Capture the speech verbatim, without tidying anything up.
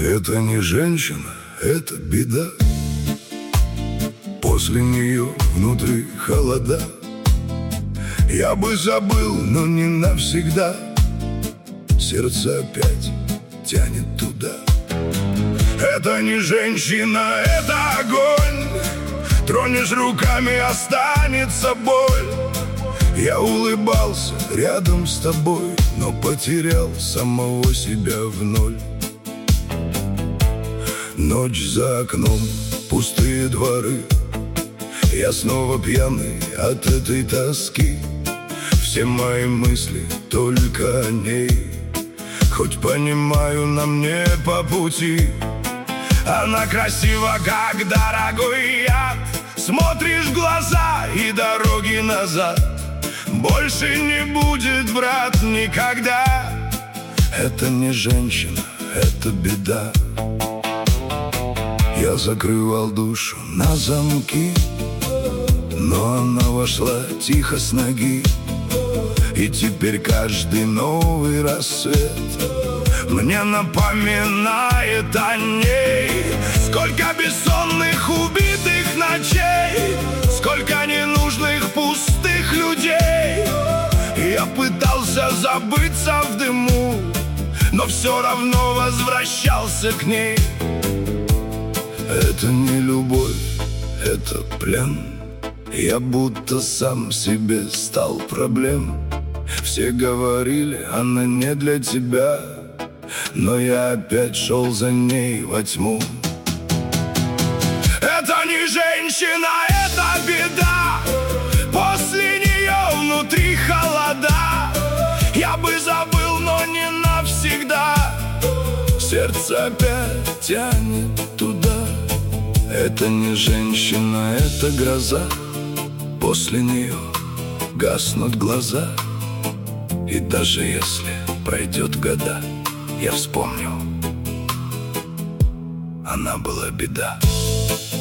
Это не женщина, это беда. После нее внутри холода. Я бы забыл, но не навсегда. Сердце опять тянет туда. Это не женщина, это огонь. Тронешь руками, останется боль. Я улыбался рядом с тобой, но потерял самого себя в ноль. Ночь за окном, пустые дворы. Я снова пьяный от этой тоски. Все мои мысли только о ней. Хоть понимаю, нам не по пути. Она красива, как дорогой яд. Смотришь в глаза и дороги назад больше не будет, брат, никогда. Это не женщина, это беда. Я закрывал душу на замки, но она вошла тихо с ноги. И теперь каждый новый рассвет мне напоминает о ней. Сколько бессонных убитых ночей, сколько ненужных пустых людей. Я пытался забыться в дыму, но все равно возвращался к ней. Это не любовь, это плен. Я будто сам себе стал проблем. Все говорили, она не для тебя, но я опять шел за ней во тьму. Это не женщина, это беда. После нее внутри холода. Я бы забыл, но не навсегда. Сердце опять тянет туда. Это не женщина, это гроза. После нее гаснут глаза. И даже если пройдет года, я вспомню, она была беда.